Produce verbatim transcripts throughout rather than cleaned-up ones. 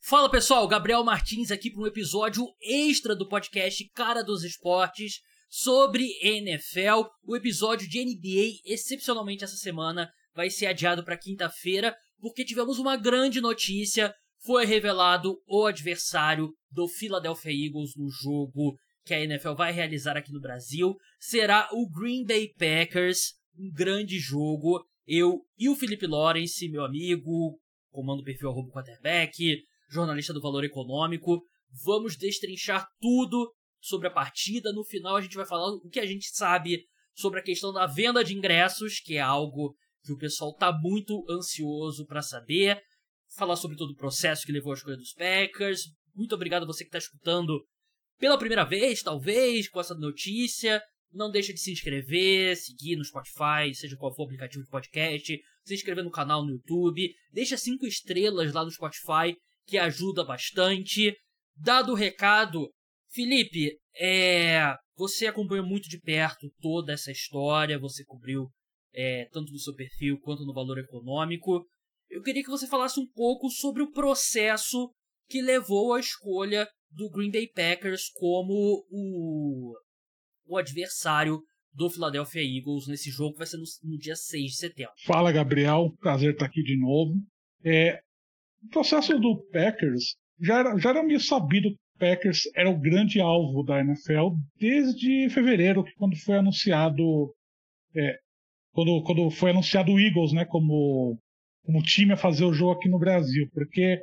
Fala pessoal, Gabriel Martins aqui para um episódio extra do podcast Cara dos Esportes sobre N F L. O episódio de N B A, excepcionalmente essa semana, vai ser adiado para quinta-feira porque tivemos uma grande notícia. Foi revelado o adversário do Philadelphia Eagles no jogo que a N F L vai realizar aqui no Brasil. Será o Green Bay Packers, um grande jogo. Eu e o Felipe Lawrence, meu amigo, comando o perfil arroba quarterback, jornalista do Valor Econômico, vamos destrinchar tudo sobre a partida. No final a gente vai falar o que a gente sabe sobre a questão da venda de ingressos, que é algo que o pessoal tá muito ansioso para saber. Falar sobre todo o processo que levou à escolha dos Packers. Muito obrigado a você que está escutando pela primeira vez, talvez, com essa notícia. Não deixa de se inscrever, seguir no Spotify, seja qual for o aplicativo de podcast, se inscrever no canal no YouTube. Deixa cinco estrelas lá no Spotify, que ajuda bastante. Dado o recado, Felipe, é, você acompanhou muito de perto toda essa história, você cobriu é, tanto no seu perfil quanto no Valor Econômico. Eu queria que você falasse um pouco sobre o processo que levou à escolha do Green Bay Packers como o, o adversário do Philadelphia Eagles nesse jogo que vai ser no, no dia seis de setembro. Fala, Gabriel. Prazer estar aqui de novo. É, o processo do Packers já era, já era meio sabido que o Packers era o grande alvo da N F L desde fevereiro, que quando foi anunciado é, quando, quando foi anunciado o Eagles, né, como, como time a fazer o jogo aqui no Brasil, porque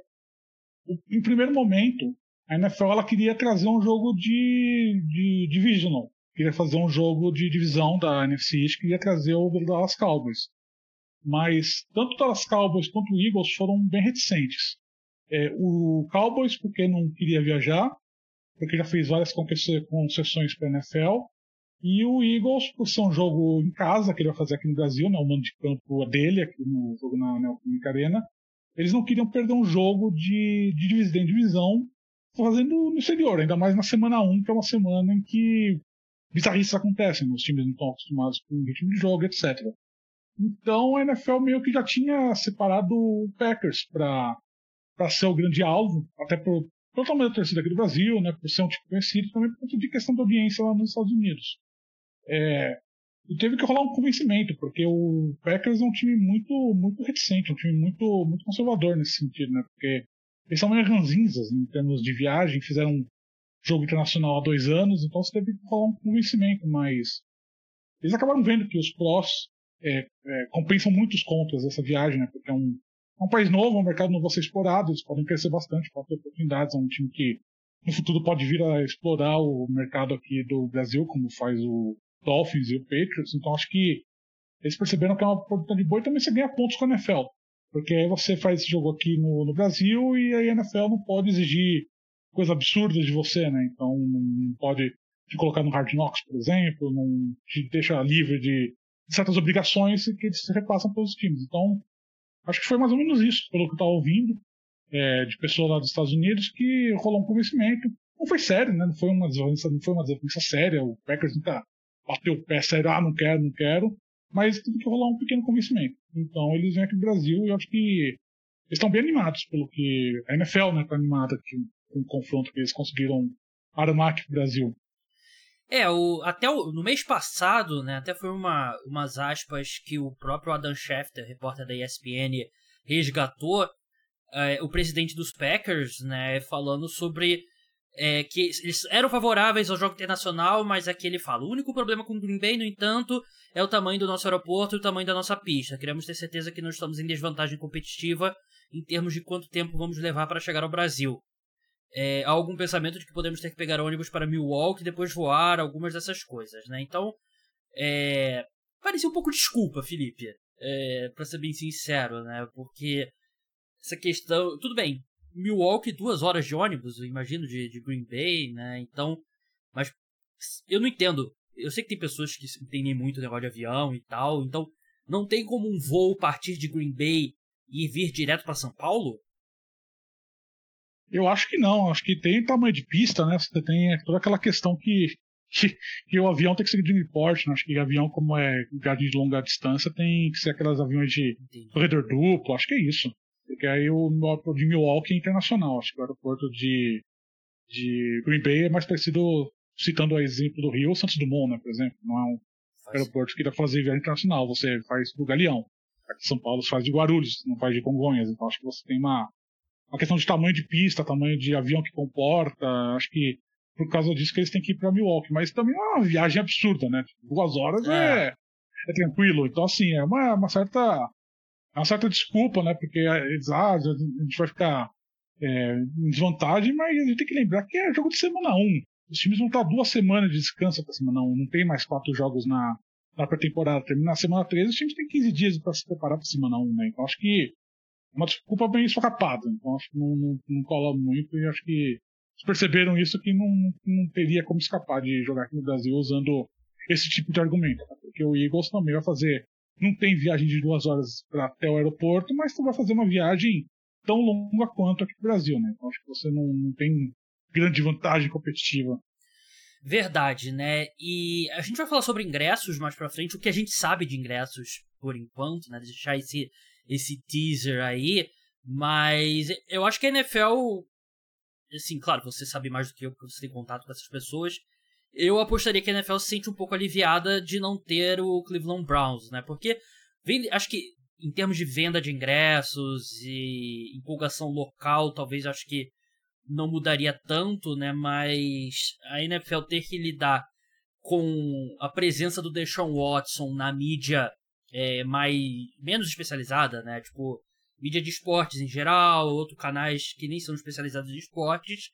em primeiro momento a N F L ela queria trazer um jogo de, de divisional, queria fazer um jogo de divisão da N F C East, queria trazer o Dallas Cowboys. Mas tanto o Dallas Cowboys quanto o Eagles foram bem reticentes. É, o Cowboys porque não queria viajar, porque já fez várias concessões para a N F L, e o Eagles por ser um jogo em casa que ele vai fazer aqui no Brasil, né, o mando de campo dele aqui no jogo na Neoquímica Arena, eles não queriam perder um jogo de, de divisão em divisão fazendo no exterior, ainda mais na semana um, que é uma semana em que bizarrices acontecem, os times não estão acostumados com o ritmo de jogo, etcétera. Então a N F L meio que já tinha separado o Packers para ser o grande alvo, até por, pelo tamanho da torcida aqui do Brasil, né, por ser um tipo conhecido, também por conta de questão de audiência lá nos Estados Unidos. É, e teve que rolar um convencimento, porque o Packers é um time muito, muito reticente, um time muito, muito conservador nesse sentido, né, porque eles são meio ranzinzas em termos de viagem, fizeram um jogo internacional há dois anos, então você teve que rolar um convencimento, mas eles acabaram vendo que os prós É, é, compensam muitos contras dessa viagem, né? Porque é um, é um país novo, um mercado novo a ser explorado, eles podem crescer bastante, podem ter oportunidades, é um time que no futuro pode vir a explorar o mercado aqui do Brasil, como faz o Dolphins e o Patriots, então acho que eles perceberam que é uma oportunidade boa e também você ganha pontos com a N F L, porque aí você faz esse jogo aqui no, no Brasil e aí a N F L não pode exigir coisas absurdas de você, né? Então não pode te colocar no Hard Knocks, por exemplo, não te deixa livre de certas obrigações que eles repassam para os times. Então, acho que foi mais ou menos isso, pelo que eu estava ouvindo, é, de pessoas lá dos Estados Unidos, que rolou um convencimento. Não foi sério, né? Não foi uma desavença, não foi uma desavença séria. O Packers nunca bateu o pé sério, ah, não quero, não quero. Mas teve que rolar um pequeno convencimento. Então, eles vêm aqui no Brasil e eu acho que eles estão bem animados, pelo que a N F L, né, está animada aqui, com o confronto que eles conseguiram armar aqui no Brasil. É, o, até o, no mês passado, né, até foi uma, umas aspas que o próprio Adam Schefter, repórter da E S P N, resgatou, é, o presidente dos Packers, né, falando sobre é, que eles eram favoráveis ao jogo internacional, mas aqui ele fala, o único problema com o Green Bay, no entanto, é o tamanho do nosso aeroporto e o tamanho da nossa pista. Queremos ter certeza que não estamos em desvantagem competitiva em termos de quanto tempo vamos levar para chegar ao Brasil. É, há algum pensamento de que podemos ter que pegar ônibus para Milwaukee e depois voar, algumas dessas coisas, né? Então, é, parecia um pouco desculpa, Felipe, é, para ser bem sincero, né? Porque essa questão... Tudo bem, Milwaukee, duas horas de ônibus, eu imagino, de, de Green Bay, né? Então, mas eu não entendo. Eu sei que tem pessoas que entendem muito o negócio de avião e tal, então não tem como um voo partir de Green Bay e vir direto para São Paulo? Eu acho que não, acho que tem tamanho de pista, né? Você tem toda aquela questão que, que, que o avião tem que ser de porte, né? Acho que avião, como é viagem de longa distância, tem que ser aqueles aviões de Entendi. corredor duplo, acho que é isso. Porque aí o aeroporto de Milwaukee é internacional. Acho que o aeroporto de, de Green Bay é mais parecido, citando o exemplo do Rio, Santos Dumont, né, por exemplo. Não é um faz. aeroporto que dá pra fazer viagem internacional. Você faz do Galeão. Aqui em São Paulo você faz de Guarulhos, não faz de Congonhas. Então acho que você tem uma, uma questão de tamanho de pista, tamanho de avião que comporta. Acho que por causa disso que eles têm que ir pra Milwaukee. Mas também é uma viagem absurda, né? Duas horas é, é, é tranquilo. Então, assim, é uma, uma certa... É uma certa desculpa, né? Porque eles, ah, a gente vai ficar é, em desvantagem, mas a gente tem que lembrar que é jogo de semana um. Os times vão estar duas semanas de descanso para semana um. Não tem mais quatro jogos na, na pré-temporada. Termina na semana treze, os times têm quinze dias para se preparar para semana um, né? Então acho que é uma desculpa bem esfacapada. Então acho que não, não, não cola muito e acho que eles perceberam isso que não, não teria como escapar de jogar aqui no Brasil usando esse tipo de argumento. Tá? Porque o Eagles também vai fazer. Não tem viagem de duas horas pra, até o aeroporto, mas tu vai fazer uma viagem tão longa quanto aqui pro Brasil, né? Então acho que você não, não tem grande vantagem competitiva. Verdade, né? E a gente vai falar sobre ingressos mais pra frente, o que a gente sabe de ingressos por enquanto, né? Deixar esse, esse teaser aí, mas eu acho que a N F L, assim, claro, você sabe mais do que eu, porque você tem contato com essas pessoas. Eu apostaria que a N F L se sente um pouco aliviada de não ter o Cleveland Browns, né? Porque vem, acho que em termos de venda de ingressos e empolgação local, talvez acho que não mudaria tanto, né? Mas a N F L ter que lidar com a presença do Deshaun Watson na mídia é, mais, menos especializada, né? Tipo, mídia de esportes em geral, outros canais que nem são especializados em esportes,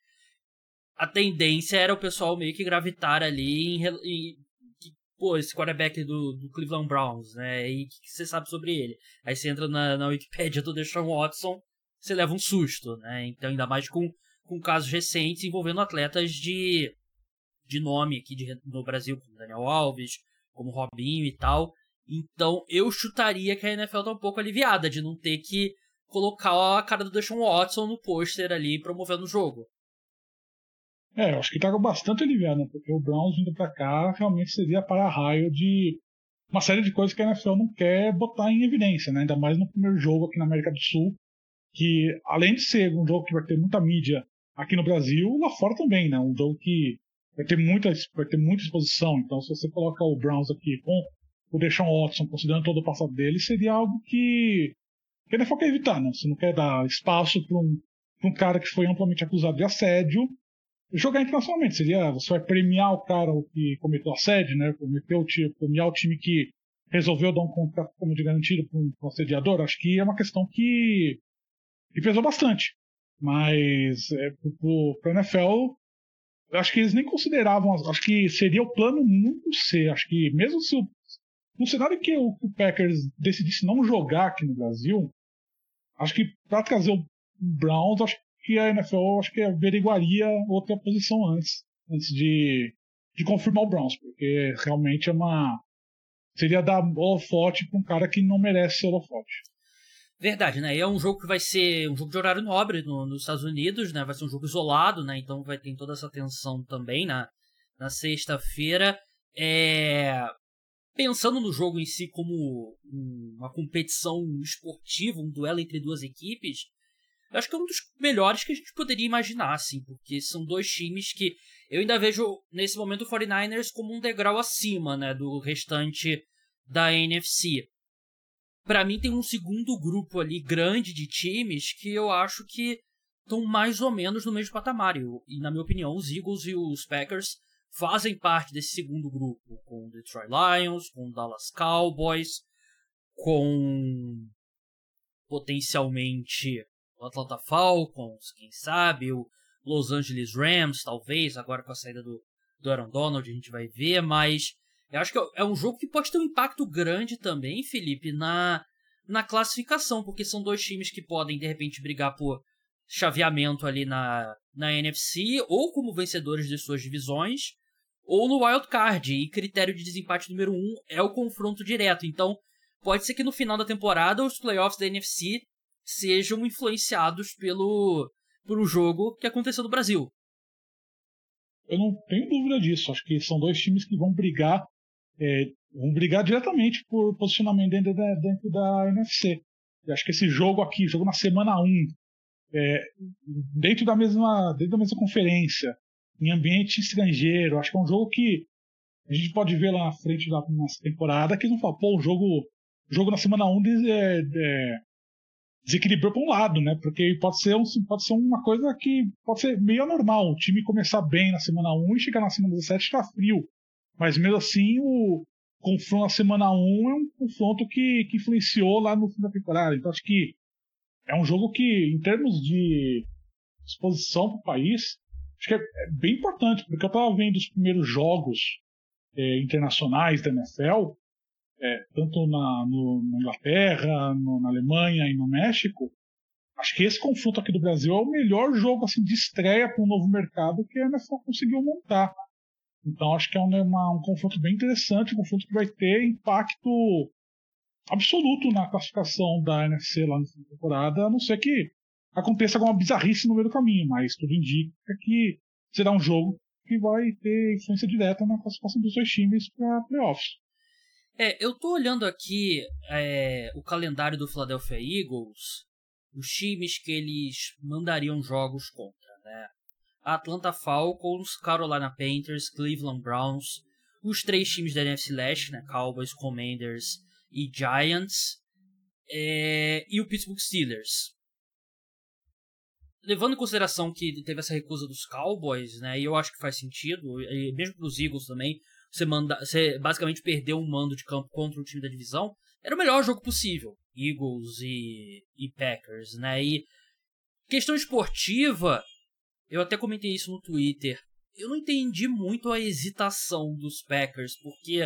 a tendência era o pessoal meio que gravitar ali em, em pô, esse quarterback do, do Cleveland Browns, né? E o que, que você sabe sobre ele? Aí você entra na, na Wikipédia do Deshaun Watson, você leva um susto, né? Então, ainda mais com, com casos recentes envolvendo atletas de, de nome aqui de, no Brasil, como Daniel Alves, como Robinho e tal. Então, eu chutaria que a N F L tá um pouco aliviada de não ter que colocar a cara do Deshaun Watson no pôster ali promovendo o jogo. É, eu acho que tá bastante aliviado, né? Porque o Browns vindo pra cá realmente seria para-raio de uma série de coisas que a N F L não quer botar em evidência, né? Ainda mais no primeiro jogo aqui na América do Sul, que além de ser um jogo que vai ter muita mídia aqui no Brasil, lá fora também, né? Um jogo que vai ter muita, vai ter muita exposição. Então, se você coloca o Browns aqui com o Deshaun Watson, considerando todo o passado dele, seria algo que, que a N F L quer evitar, né? Você não quer dar espaço para um, pra um cara que foi amplamente acusado de assédio jogar internacionalmente. Seria, você vai premiar o cara que cometeu assédio, né? Cometeu, premiar o time que resolveu dar um contrato como de garantido para um, um assediador. Acho que é uma questão que, que pesou bastante. Mas é, para a N F L, acho que eles nem consideravam. Acho que seria o plano muito C. Acho que mesmo se o, no cenário que o, o Packers decidisse não jogar aqui no Brasil, acho que para trazer o Browns, acho que a N F L acho que averiguaria outra posição antes, antes de, de confirmar o Browns, porque realmente é uma seria dar holofote para um cara que não merece ser holofote. Verdade, né? E é um jogo que vai ser um jogo de horário nobre no, nos Estados Unidos, né? Vai ser um jogo isolado, né? Então vai ter toda essa tensão também na, na sexta-feira. É... Pensando no jogo em si como uma competição esportiva, um duelo entre duas equipes, eu acho que é um dos melhores que a gente poderia imaginar, assim, porque são dois times que eu ainda vejo, nesse momento, o quarenta e nove ers como um degrau acima, né, do restante da N F C. Pra mim, tem um segundo grupo ali grande de times que eu acho que estão mais ou menos no mesmo patamar. E, na minha opinião, os Eagles e os Packers fazem parte desse segundo grupo, com o Detroit Lions, com o Dallas Cowboys, com potencialmente o Atlanta Falcons, quem sabe, o Los Angeles Rams, talvez, agora com a saída do, do Aaron Donald a gente vai ver, mas eu acho que é um jogo que pode ter um impacto grande também, Felipe, na, na classificação, porque são dois times que podem, de repente, brigar por chaveamento ali na, na N F C, ou como vencedores de suas divisões, ou no Wild Card, e critério de desempate número um é o confronto direto, então pode ser que no final da temporada os playoffs da N F C sejam influenciados pelo, pelo jogo que aconteceu no Brasil. Eu não tenho dúvida disso. Acho que são dois times que vão brigar, é, vão brigar diretamente por posicionamento dentro da, dentro da N F C. Eu acho que esse jogo aqui, jogo na semana um, é, dentro, da mesma, dentro da mesma conferência, em ambiente estrangeiro, acho que é um jogo que a gente pode ver lá na frente da nossa temporada, que eles vão falar, pô, o jogo, jogo na semana um é, é, desequilibrou para um lado, né? Porque pode ser, um, pode ser uma coisa que pode ser meio anormal, o time começar bem na semana um e chegar na semana dezessete e ficar frio. Mas mesmo assim, o confronto na semana um é um confronto que, que influenciou lá no fim da temporada. Então acho que é um jogo que, em termos de exposição para o país, acho que é, é bem importante, porque eu estava vendo os primeiros jogos é, internacionais da N F L, é, tanto na, no, na Inglaterra, no, na Alemanha e no México. Acho que esse confronto aqui do Brasil é o melhor jogo assim, de estreia para um novo mercado que a N F L conseguiu montar. Então acho que é um, uma, um confronto bem interessante, um confronto que vai ter impacto absoluto na classificação da N F C lá na temporada, a não ser que aconteça alguma bizarrice no meio do caminho, mas tudo indica que será um jogo que vai ter influência direta na classificação dos dois times para playoffs. É, eu tô olhando aqui é, o calendário do Philadelphia Eagles, os times que eles mandariam jogos contra, né? Atlanta Falcons, Carolina Panthers, Cleveland Browns, os três times da N F C Leste, né? Cowboys, Commanders e Giants, é, e o Pittsburgh Steelers. Levando em consideração que teve essa recusa dos Cowboys, né? E eu acho que faz sentido, e mesmo para os Eagles também, você, manda, você basicamente perdeu um mando de campo contra o time da divisão, era o melhor jogo possível, Eagles e, e Packers, né? E questão esportiva, eu até comentei isso no Twitter, eu não entendi muito a hesitação dos Packers, porque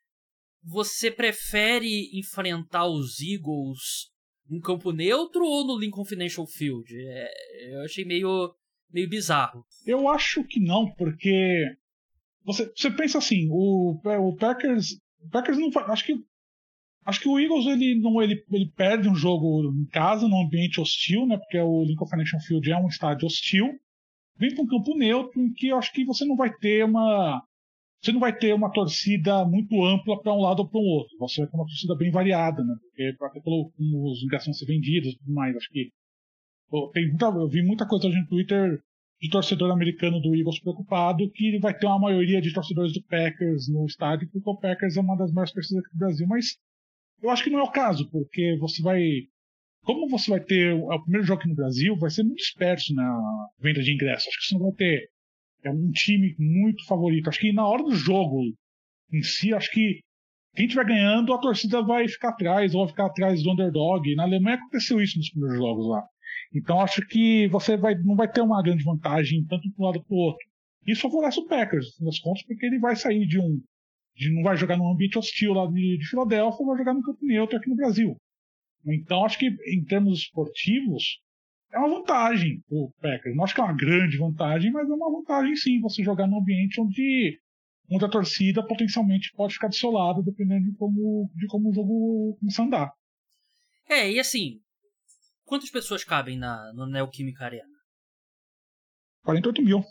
você prefere enfrentar os Eagles num campo neutro ou no Lincoln Financial Field? É, eu achei meio, meio bizarro. Eu acho que não, porque você, você pensa assim, o, o Packers, o Packers não faz, acho que acho que o Eagles ele não ele, ele perde um jogo em casa, num ambiente hostil, né? Porque o Lincoln Financial Field é um estádio hostil. Vem para um campo neutro em que eu acho que você não vai ter uma você não vai ter uma torcida muito ampla para um lado ou para o outro. Você vai ter uma torcida bem variada, né? Porque até pelo como os ingressos vão ser vendidos e tudo mais. Acho que pô, tem muita, eu vi muita coisa hoje no Twitter de torcedor americano do Eagles preocupado que vai ter uma maioria de torcedores do Packers no estádio, porque o Packers é uma das maiores torcidas aqui do Brasil. Mas eu acho que não é o caso, porque você vai. Como você vai ter. É o primeiro jogo aqui no Brasil, vai ser muito disperso na venda de ingressos. Acho que você não vai ter é um time muito favorito. Acho que na hora do jogo em si, acho que quem estiver ganhando, a torcida vai ficar atrás, ou vai ficar atrás do underdog. Na Alemanha aconteceu isso nos primeiros jogos lá. Então acho que você vai, não vai ter uma grande vantagem tanto para um lado para o outro. Isso favorece o Packers, no fim das contas, porque ele vai sair de um. De, não vai jogar num ambiente hostil lá de, de Filadélfia, vai jogar no campo neutro aqui no Brasil. Então acho que em termos esportivos é uma vantagem o Packers. Não acho que é uma grande vantagem, mas é uma vantagem sim você jogar num ambiente onde, onde a torcida potencialmente pode ficar do seu lado, dependendo de como, de como o jogo começar a andar. É, e assim, quantas pessoas cabem na, no Neoquímica Arena? quarenta e oito mil.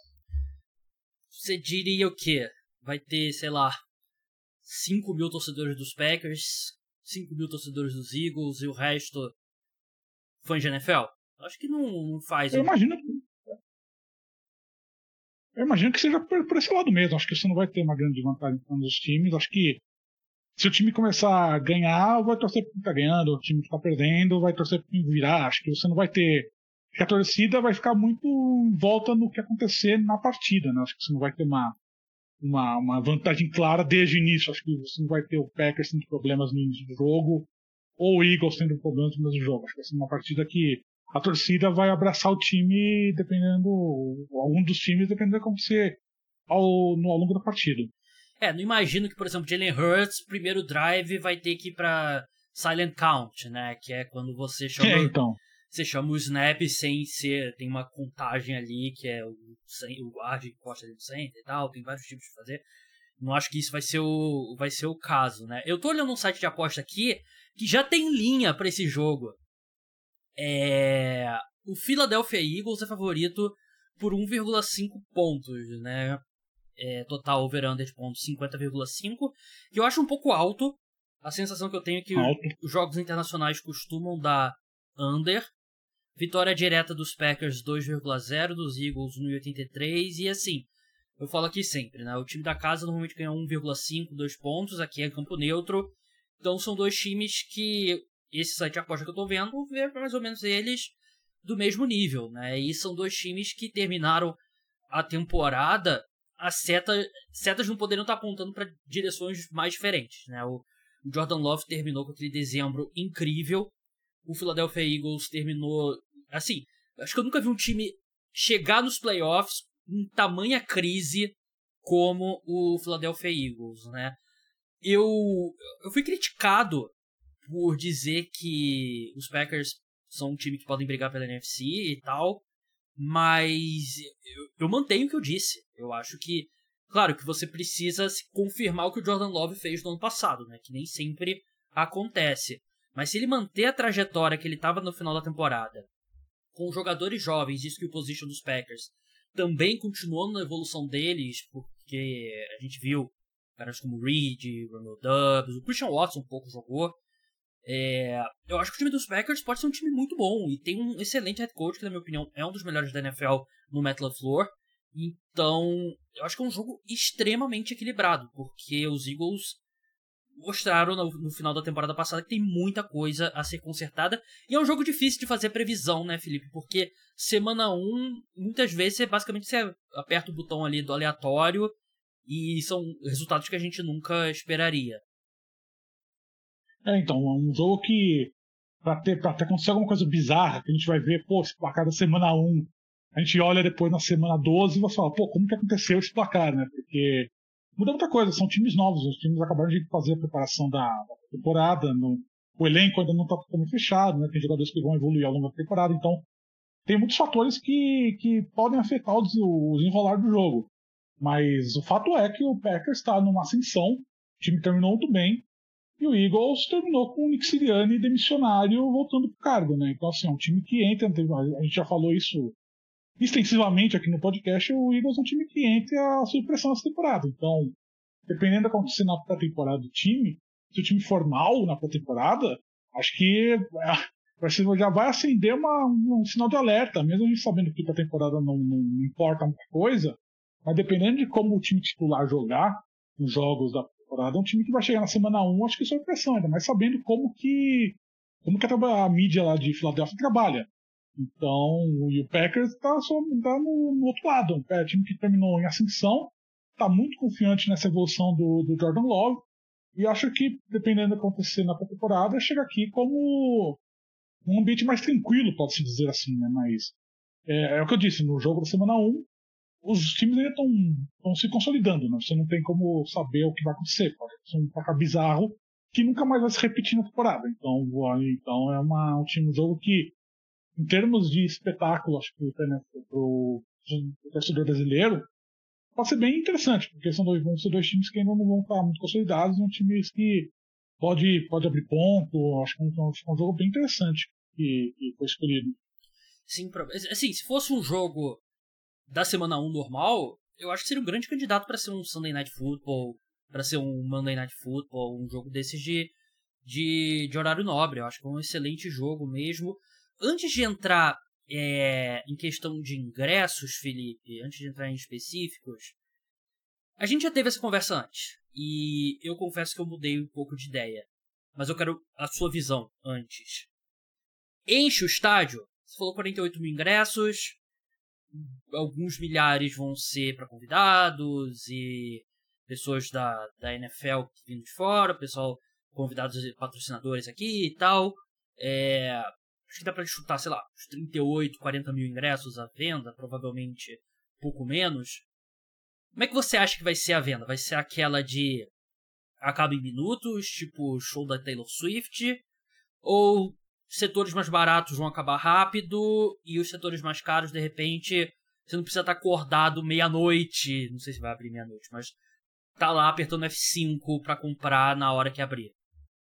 Você diria o quê? Vai ter, sei lá, cinco mil torcedores dos Packers, cinco mil torcedores dos Eagles e o resto fãs de N F L? Acho que não, não faz. Eu imagino, eu imagino que seja por, por esse lado mesmo. Acho que você não vai ter uma grande vantagem para um dos times. Acho que se o time começar a ganhar, vai torcer para quem está ganhando. O time que está perdendo vai torcer para quem virar. Acho que você não vai ter. Porque a torcida vai ficar muito em volta no que acontecer na partida. Né? Acho que você não vai ter uma, uma, uma vantagem clara desde o início. Acho que você não vai ter o Packers tendo problemas no início do jogo ou o Eagles tendo problemas no início do jogo. Acho que vai ser uma partida que a torcida vai abraçar o time dependendo, algum dos times, dependendo do que acontecer ao, no, ao longo da partida. É, não imagino que, por exemplo, Jalen Hurts, primeiro drive, vai ter que ir pra Silent Count, né? Que é quando você chama, é, então. você chama o snap sem ser, tem uma contagem ali, que é o, o guard que encosta ali do center e tal, tem vários tipos de fazer. Não acho que isso vai ser o, vai ser o caso, né? Eu tô olhando um site de aposta aqui, que já tem linha pra esse jogo. É, o Philadelphia Eagles é favorito por um vírgula cinco pontos, né? É, total over-under de pontos cinquenta vírgula cinco, que eu acho um pouco alto, A sensação que eu tenho é que Alto. os jogos internacionais costumam dar under. Vitória direta dos Packers dois vírgula zero, dos Eagles um vírgula oitenta e três. E assim, eu falo aqui sempre, né? O time da casa normalmente ganha um vírgula cinco, dois pontos. Aqui é campo neutro. Então são dois times que esse site de aposta que eu tô vendo vê mais ou menos eles do mesmo nível, né? E são dois times que terminaram a temporada, as seta, setas não poderiam estar apontando para direções mais diferentes, né? O Jordan Love terminou com aquele dezembro incrível. O Philadelphia Eagles terminou... Assim, acho que eu nunca vi um time chegar nos playoffs em tamanha crise como o Philadelphia Eagles, né? Eu, eu fui criticado por dizer que os Packers são um time que podem brigar pela N F C e tal, mas eu, eu mantenho o que eu disse. Eu acho que, claro, que você precisa confirmar o que o Jordan Love fez no ano passado, né? Que nem sempre acontece. Mas se ele manter a trajetória que ele estava no final da temporada, com jogadores jovens, isso que o position dos Packers também continuando na evolução deles, porque a gente viu caras como Reed, Romeo Doubs, o Christian Watson um pouco jogou. É, eu acho que o time dos Packers pode ser um time muito bom e tem um excelente head coach, que na minha opinião é um dos melhores da N F L no Matt LaFleur. Então, eu acho que é um jogo extremamente equilibrado, porque os Eagles mostraram no, no final da temporada passada que tem muita coisa a ser consertada. E é um jogo difícil de fazer previsão, né, Felipe? Porque semana um, muitas vezes, você basicamente você aperta o botão ali do aleatório e são resultados que a gente nunca esperaria. É, então, é um jogo que, pra ter, pra ter acontecer alguma coisa bizarra, que a gente vai ver, pô, esse placar da semana um, a gente olha depois na semana doze e você fala, pô, como que aconteceu esse placar, né? Porque muda muita coisa, são times novos, os times acabaram de fazer a preparação da, da temporada, no, o elenco ainda não está totalmente fechado, né? Tem jogadores que vão evoluir ao longo da temporada, então tem muitos fatores que, que podem afetar o, o desenrolar do jogo. Mas o fato é que o Packers está numa ascensão, o time terminou muito bem, e o Eagles terminou com o Nick Sirianni demissionário voltando para o cargo, né? Então, assim, é um time que entra, a gente já falou isso extensivamente aqui no podcast, o Eagles é um time que entra sob pressão essa temporada. Então, dependendo do que acontecer na pré-temporada do time, se o time for mal na pré-temporada, acho que já vai acender uma, um sinal de alerta, mesmo a gente sabendo que a temporada não, não, não importa muita coisa, mas dependendo de como o time titular jogar nos jogos da temporada, é um time que vai chegar na semana um, acho que sob pressão, ainda mais sabendo como que, como que a, a mídia lá de Filadélfia trabalha. Então, e o Packers está tá no, no outro lado, é um time que terminou em ascensão, está muito confiante nessa evolução do, do Jordan Love, e acho que, dependendo do que acontecer na temporada, chega aqui como um ambiente mais tranquilo, pode-se dizer assim, né? Mas é, é o que eu disse, no jogo da semana um, os times ainda estão se consolidando, né? Você não tem como saber o que vai acontecer, pode ser um placar bizarro que nunca mais vai se repetir na temporada. Então, então é uma, um time, um jogo que, em termos de espetáculo, acho que para o torcedor brasileiro, pode ser bem interessante, porque são dois, vão ser dois times que ainda não vão estar muito consolidados, são times que pode, pode abrir ponto, acho que é um, acho que é um jogo bem interessante que, que foi escolhido. Sim, assim, se fosse um jogo da semana um normal, eu acho que seria um grande candidato para ser um Sunday Night Football, para ser um Monday Night Football, um jogo desses de, de, de horário nobre. Eu acho que é um excelente jogo mesmo. Antes de entrar é, em questão de ingressos, Felipe, antes de entrar em específicos, a gente já teve essa conversa antes, e eu confesso que eu mudei um pouco de ideia, mas eu quero a sua visão antes. Enche o estádio? Você falou quarenta e oito mil ingressos, alguns milhares vão ser para convidados e pessoas da, da N F L vindo de fora, pessoal, convidados e patrocinadores aqui e tal. É, acho que dá para chutar, sei lá, uns trinta e oito, quarenta mil ingressos à venda, provavelmente pouco menos. Como é que você acha que vai ser a venda? Vai ser aquela de acaba em minutos, tipo show da Taylor Swift? Ou setores mais baratos vão acabar rápido e os setores mais caros, de repente, você não precisa estar acordado meia-noite, não sei se vai abrir meia-noite, mas tá lá apertando F cinco para comprar na hora que abrir?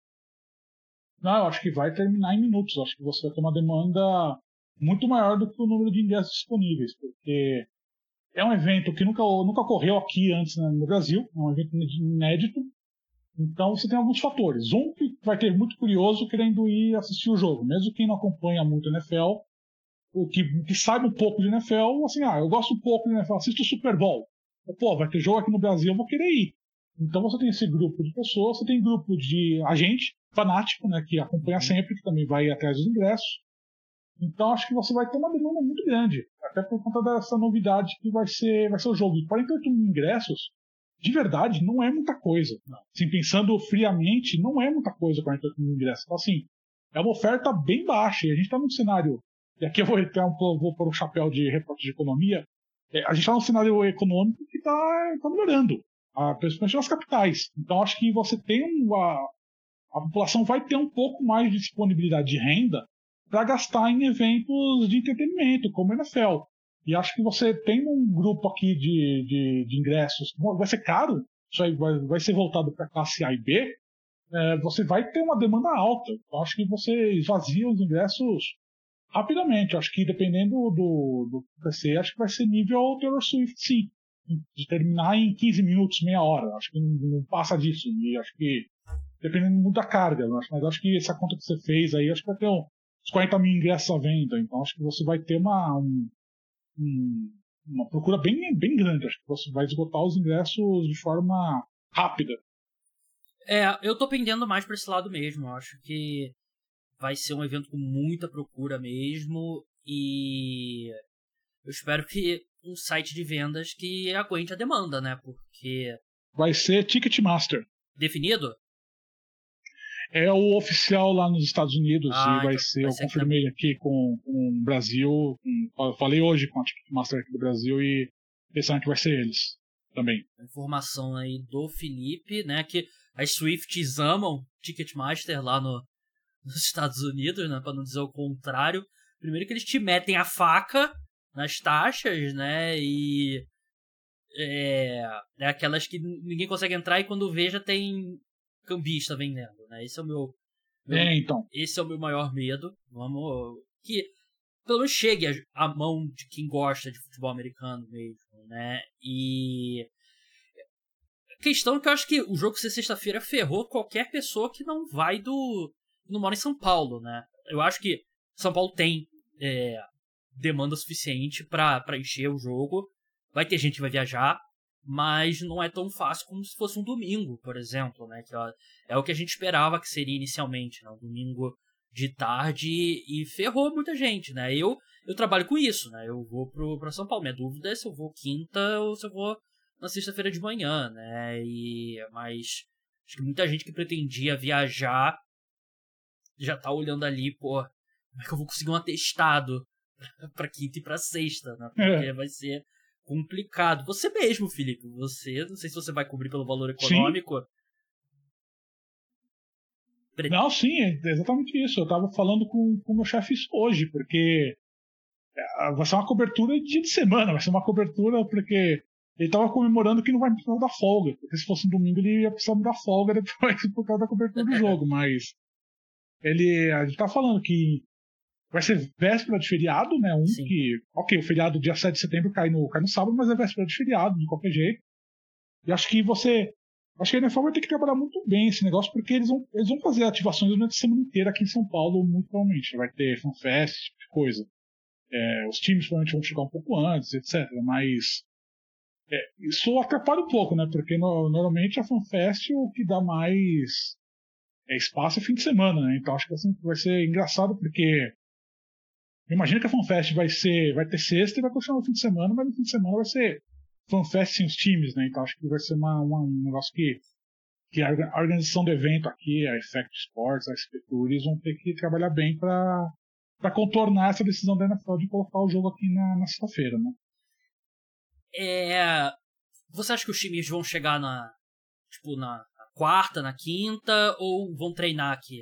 Não, eu acho que vai terminar em minutos. Eu acho que você vai ter uma demanda muito maior do que o número de ingressos disponíveis, porque é um evento que nunca, nunca ocorreu aqui antes, né, no Brasil, é um evento inédito. Então você tem alguns fatores. Um que vai ter muito curioso querendo ir assistir o jogo, mesmo quem não acompanha muito N F L, o que, que sabe um pouco de N F L, assim, ah, eu gosto um pouco de N F L, assisto o Super Bowl. Pô, vai ter jogo aqui no Brasil, eu vou querer ir. Então você tem esse grupo de pessoas, você tem grupo de agente fanático, né, que acompanha sempre, que também vai ir atrás dos ingressos. Então acho que você vai ter uma demanda muito grande, até por conta dessa novidade que vai ser, vai ser o jogo. E quarenta e oito mil ingressos, de verdade, não é muita coisa. Assim, pensando friamente, não é muita coisa quarenta e oito mil ingressos. Então, assim, é uma oferta bem baixa. E a gente está num cenário, e aqui eu vou, um, vou pôr o chapéu de repórter de economia, é, a gente está num cenário econômico que está tá melhorando, a, principalmente nas capitais. Então acho que você tem uma... a população vai ter um pouco mais de disponibilidade de renda para gastar em eventos de entretenimento, como a N F L. E acho que você tem um grupo aqui de, de, de ingressos, vai ser caro, isso aí vai, vai ser voltado para a classe A e B, é, você vai ter uma demanda alta. Então acho que você esvazia os ingressos rapidamente. Acho que dependendo do, do P C, acho que vai ser nível Taylor Swift, sim. De terminar em quinze minutos, meia hora. Acho que não, não passa disso. E acho que, dependendo muito da carga, mas acho que essa conta que você fez aí, acho que vai ter um os quarenta mil ingressos à venda, então acho que você vai ter uma, um, um, uma procura bem, bem grande. Acho que você vai esgotar os ingressos de forma rápida. É, eu tô pendendo mais pra esse lado mesmo. Eu acho que vai ser um evento com muita procura mesmo, e eu espero que um site de vendas que aguente a demanda, né? Porque... vai ser Ticketmaster. Definido? É o oficial lá nos Estados Unidos, ah, e vai então, ser, vai eu ser confirmei aqui, aqui com, com o Brasil, com, eu falei hoje com a Ticketmaster aqui do Brasil, e pensando que vai ser eles também. Informação aí do Felipe, né, que as Swifties amam Ticketmaster lá no, nos Estados Unidos, né, pra não dizer o contrário. Primeiro que eles te metem a faca nas taxas, né, e é, é aquelas que ninguém consegue entrar e quando vê já tem cambista vendendo, né? Esse é o meu, meu é, então. esse é o meu maior medo. Vamos que pelo menos chegue à mão de quem gosta de futebol americano mesmo, né? E a questão é que eu acho que o jogo ser sexta-feira ferrou qualquer pessoa que não vai do não mora em São Paulo, né? Eu acho que São Paulo tem é, demanda suficiente para encher o jogo. Vai ter gente que vai viajar, mas não é tão fácil como se fosse um domingo, por exemplo, né? Que ó, é o que a gente esperava que seria inicialmente, né? Um domingo de tarde, e ferrou muita gente, né? Eu, eu trabalho com isso, né? Eu vou pro, pra São Paulo. Minha dúvida é se eu vou quinta ou se eu vou na sexta-feira de manhã, né? E, mas acho que muita gente que pretendia viajar já tá olhando ali, pô, como é que eu vou conseguir um atestado pra quinta e pra sexta, né? Porque é. vai ser complicado. Você mesmo, Felipe, você, não sei se você vai cobrir pelo valor econômico. Sim. Pre... Não, sim, é exatamente isso. Eu tava falando com o meu chefe isso hoje, porque vai ser uma cobertura de dia de semana, vai ser uma cobertura porque ele tava comemorando que não vai precisar dar folga, porque se fosse um domingo ele ia precisar me dar folga depois por causa da cobertura do jogo, mas ele, a gente tá falando que vai ser véspera de feriado, né? Um Sim. que, ok, o feriado dia sete de setembro cai no, cai no sábado, mas é véspera de feriado, de qualquer jeito. E acho que você. Acho que a N F L vai ter que trabalhar muito bem esse negócio, porque eles vão, eles vão fazer ativações durante a semana inteira aqui em São Paulo, muito provavelmente. Vai ter fanfest, esse tipo de coisa. É, os times provavelmente vão chegar um pouco antes, etcétera. Mas. É, isso atrapalha um pouco, né? Porque no, normalmente a fanfest o que dá mais é, espaço é fim de semana, né? Então acho que assim, vai ser engraçado, porque. Imagina que a FanFest vai ser, vai ter sexta e vai continuar no fim de semana, mas no fim de semana vai ser FanFest sem os times, né? Então acho que vai ser uma, uma, um negócio que, que a organização do evento aqui, a Effect Sports, a S P Tour, eles vão ter que trabalhar bem para para contornar essa decisão da N F L de colocar o jogo aqui na, na sexta-feira, né? É, você acha que os times vão chegar na, tipo, na quarta, na quinta, ou vão treinar aqui?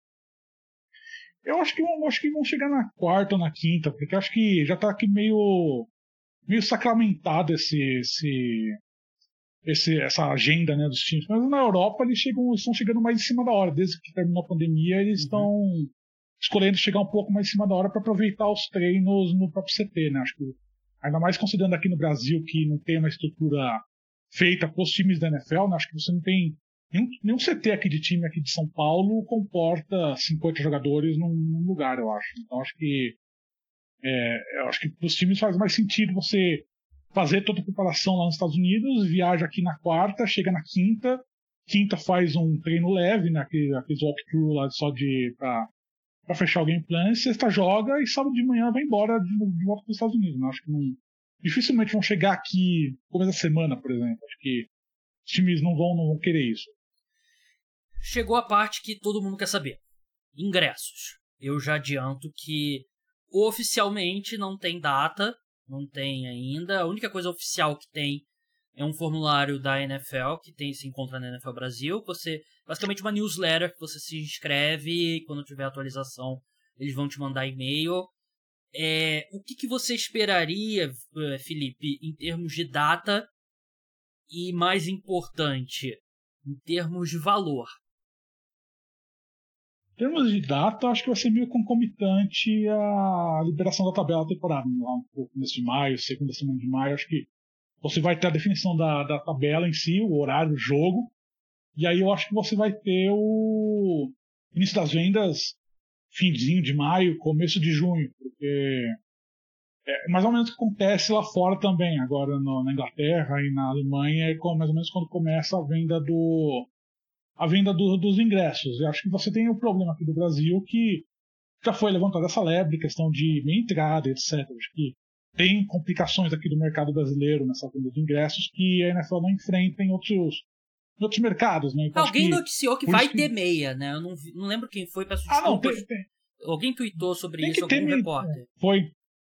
Eu acho que, eu acho que vão chegar na quarta ou na quinta, porque acho que já tá aqui meio, meio sacramentado esse, esse, esse, essa agenda, né, dos times. Mas na Europa eles chegam, estão chegando mais em cima da hora. Desde que terminou a pandemia, eles estão uhum. escolhendo chegar um pouco mais em cima da hora para aproveitar os treinos no próprio C T, né? Acho que, ainda mais considerando aqui no Brasil que não tem uma estrutura feita para os times da N F L, né? Acho que você não tem Nenhum, nenhum C T aqui de time aqui de São Paulo comporta cinquenta jogadores num, num lugar, eu acho. Então acho que é, eu acho que para os times faz mais sentido você fazer toda a preparação lá nos Estados Unidos, viaja aqui na quarta, chega na quinta, quinta faz um treino leve, né, aqueles, aqueles walkthrough lá só de pra, pra fechar o game plan, sexta joga e sábado de manhã vai embora de, de volta para os Estados Unidos. Né? Acho que não, dificilmente vão chegar aqui no começo da semana, por exemplo. Acho que os times não vão, não vão querer isso. Chegou a parte que todo mundo quer saber. Ingressos. Eu já adianto que oficialmente não tem data, não tem ainda. A única coisa oficial que tem é um formulário da N F L, que tem, se encontra na N F L Brasil. Você, basicamente uma newsletter que você se inscreve e quando tiver atualização eles vão te mandar e-mail. É, o que, que você esperaria, Felipe, em termos de data e, mais importante, em termos de valor? Em termos de data, acho que vai ser meio concomitante à liberação da tabela temporária. Lá no começo de maio, segunda semana de maio, acho que você vai ter a definição da, da tabela em si, o horário do jogo, e aí eu acho que você vai ter o início das vendas finzinho de maio, começo de junho, porque é mais ou menos o que acontece lá fora também, agora no, na Inglaterra e na Alemanha, é mais ou menos quando começa a venda do a venda do, dos ingressos. Eu acho que você tem o um problema aqui do Brasil que já foi levantada essa lebre, questão de meia entrada, etcétera. Acho que tem complicações aqui do mercado brasileiro nessa venda de ingressos que a N F L não enfrenta em outros, em outros mercados. Né? Então, Alguém que, noticiou que vai que... ter meia, né? Eu não, vi, não lembro quem foi, peço ah, desculpas. Não, tem, tem. Alguém tweetou sobre tem isso, algum meia... repórter. Foi.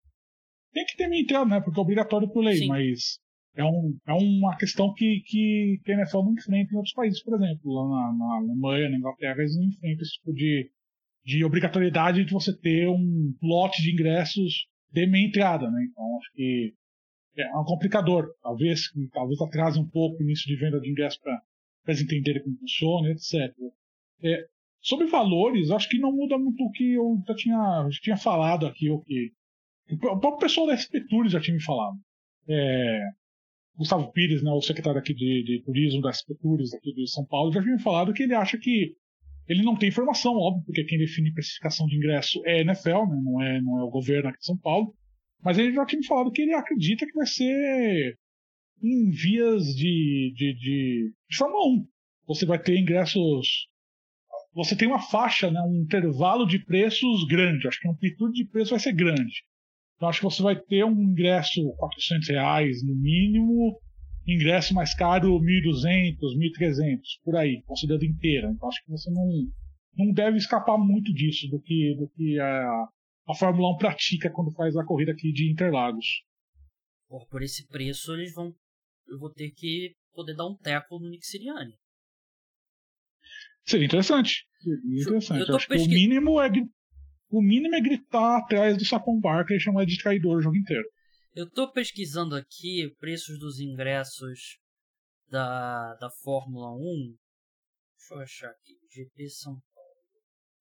Tem que ter meia entrada, né? Porque é obrigatório por lei, Sim. mas é, um, é uma questão que, que, que a N F L não enfrenta em outros países, por exemplo. Lá na, na Alemanha, na Inglaterra, eles não enfrentam esse tipo de, de obrigatoriedade de você ter um lote de ingressos de meia entrada, né? Então acho que é um complicador. Talvez, talvez atrase um pouco o início de venda de ingressos para eles entenderem como funciona, etcétera. É, sobre valores, acho que não muda muito o que eu já tinha, já tinha falado aqui, o que o próprio pessoal da S P Tours já tinha me falado. É, Gustavo Pires, né, o secretário aqui de, de turismo da S P Tours aqui de São Paulo, já tinha me falado que ele acha que ele não tem informação, óbvio, porque quem define precificação de ingresso é a N F L, né, não, é, não é o governo aqui de São Paulo, mas ele já tinha me falado que ele acredita que vai ser em vias de, de, de, de Fórmula um. Você vai ter ingressos, você tem uma faixa, né, um intervalo de preços grande, acho que a amplitude de preço vai ser grande. Então acho que você vai ter um ingresso quatrocentos reais no mínimo, ingresso mais caro mil e duzentos, mil e trezentos, por aí, considerando inteira. Então acho que você não, não deve escapar muito disso, do que, do que a, a Fórmula um pratica quando faz a corrida aqui de Interlagos. Por, por esse preço, eles vão, eu vou ter que poder dar um teco no Nick Sirianni. Seria interessante. Seria interessante. Eu tô acho pesquis... que o mínimo é... O mínimo é gritar atrás do Saquon Barkley e chamar de traidor o jogo inteiro. Eu tô pesquisando aqui preços dos ingressos da, da Fórmula um. Deixa eu achar aqui. G P São Paulo.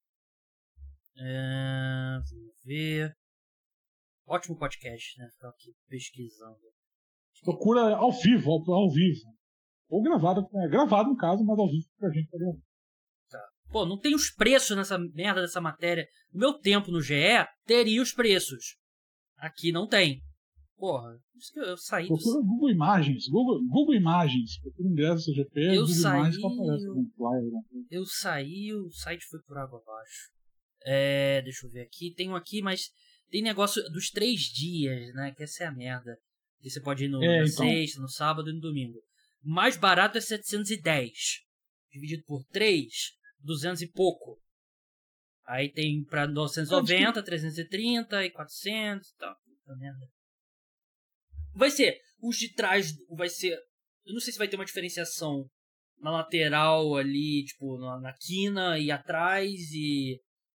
É, vamos ver. Ótimo podcast, né? Ficar aqui pesquisando. Procura ao vivo, ao, ao vivo. Ou gravado, é, gravado no caso, mas ao vivo pra gente poder ouvir. Pô, não tem os preços nessa merda dessa matéria. No meu tempo no G E, teria os preços. Aqui não tem. Porra, isso que eu saí do... Procura Google Imagens. Google, Google Imagens. Procura ingresso do G P, eu Google saí, Imagens, aparece no flyer. Eu saí, o site foi por água abaixo. É, deixa eu ver aqui. Tem um aqui, mas tem negócio dos três dias, né? Que essa é a merda. Que você pode ir no, é, na então. sexta, no sábado e no domingo. O mais barato é setecentos e dez. Dividido por três... duzentos e pouco. Aí tem pra novecentos e noventa, trezentos e trinta e quatrocentos e tal. Puta merda. Vai ser, os de trás vai ser, eu não sei se vai ter uma diferenciação na lateral ali, tipo, na, na quina e atrás e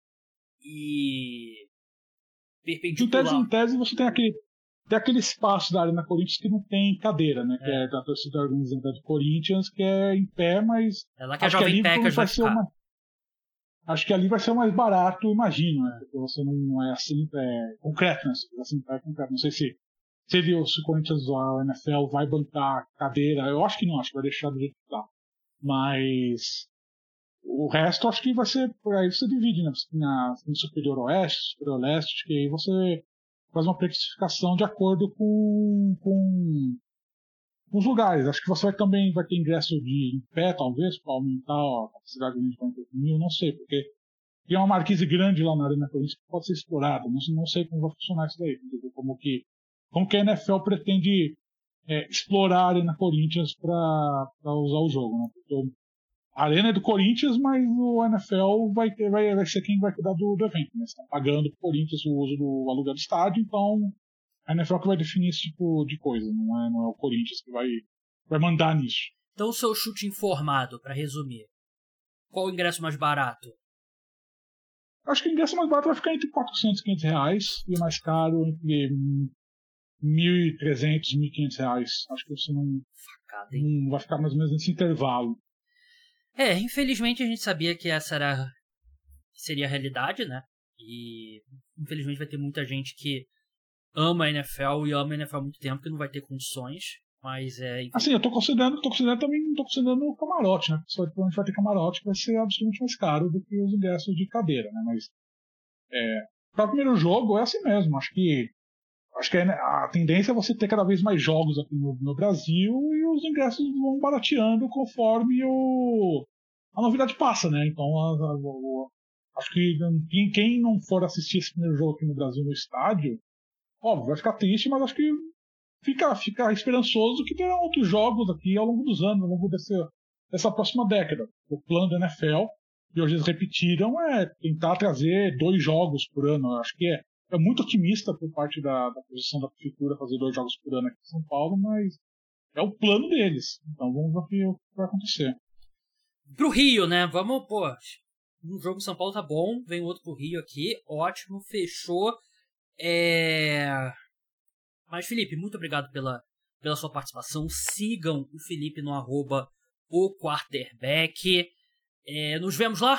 e perpendicular. Em tese, em tese você tem aquele, tem aquele espaço da Arena Corinthians que não tem cadeira, né? É. Que é da torcida organizada do Corinthians, que é em pé, mas... É lá que a Jovem Packers vai ficar. Uma... Acho que ali vai ser o mais barato, imagino, né? Porque você não é assim, é concreto, né? Assim, é concreto. Não sei se, se, ele, se o Corinthians ou a N F L vai bancar cadeira. Eu acho que não, acho que vai deixar do jeito que tá. Mas o resto acho que vai ser, por aí você divide, né? Na, no Superior Oeste, Superior Leste, que aí você faz uma precificação de acordo com, com os lugares. Acho que você vai, também vai ter ingresso de em pé, talvez, para aumentar a capacidade de quarenta mil, não sei, porque tem uma marquise grande lá na Arena Corinthians que pode ser explorada. Não, não sei como vai funcionar isso daí, entendeu? Como que, como que a N F L pretende é, explorar a Arena Corinthians para usar o jogo, né? Porque a Arena é do Corinthians, mas o N F L vai, ter, vai, vai ser quem vai cuidar do, do evento, né? Estão pagando pro Corinthians o uso do aluguel do estádio, então a N F L que vai definir esse tipo de coisa, não é, não é o Corinthians que vai, vai mandar nisso. Então, o seu chute informado, para resumir. Qual o ingresso mais barato? Acho que o ingresso mais barato vai ficar entre quatrocentos e quinhentos reais e o mais caro entre mil e trezentos e mil e quinhentos reais. Acho que você não, Facada, hein? não vai ficar mais ou menos nesse intervalo. É, infelizmente a gente sabia que essa era seria a realidade, né? E infelizmente vai ter muita gente que ama a N F L e ama a N F L há muito tempo que não vai ter condições, mas é... Assim, eu tô considerando, tô considerando também, tô considerando o camarote, né? Porque provavelmente vai ter camarote que vai ser absolutamente mais caro do que os ingressos de cadeira, né? Mas é, para o primeiro jogo é assim mesmo. Acho que acho que a tendência é você ter cada vez mais jogos aqui no, no Brasil e os ingressos vão barateando conforme o, a novidade passa, né? Então, a, a, a, acho que quem, quem não for assistir esse primeiro jogo aqui no Brasil no estádio, óbvio, vai ficar triste, mas acho que fica, fica esperançoso que terão outros jogos aqui ao longo dos anos, ao longo desse, dessa próxima década. O plano da N F L, e hoje eles repetiram, é tentar trazer dois jogos por ano. Eu acho que é É muito otimista por parte da, da posição da prefeitura fazer dois jogos por ano aqui em São Paulo, mas é o plano deles. Então vamos ver o que vai acontecer. Pro Rio, né? Vamos, pô. Um jogo em São Paulo tá bom, vem outro pro Rio aqui. Ótimo, fechou. É... Mas, Felipe, muito obrigado pela, pela sua participação. Sigam o Felipe no arroba o quarterback. É... Nos vemos lá?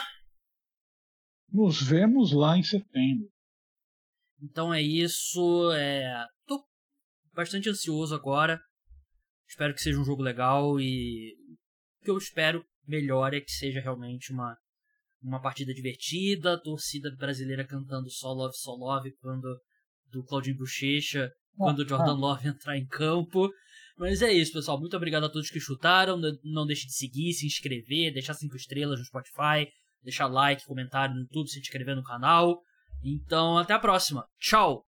Nos vemos lá em setembro. Então é isso. É... Tô bastante ansioso agora. Espero que seja um jogo legal e o que eu espero melhor é que seja realmente uma, uma partida divertida, torcida brasileira cantando Só Love, Só Love quando, do Claudinho Bochecha, quando o Jordan Love entrar em campo. Mas é isso, pessoal. Muito obrigado a todos que chutaram. Não deixe de seguir, se inscrever, deixar cinco estrelas no Spotify, deixar like, comentário no YouTube, se inscrever no canal. Então, até a próxima. Tchau!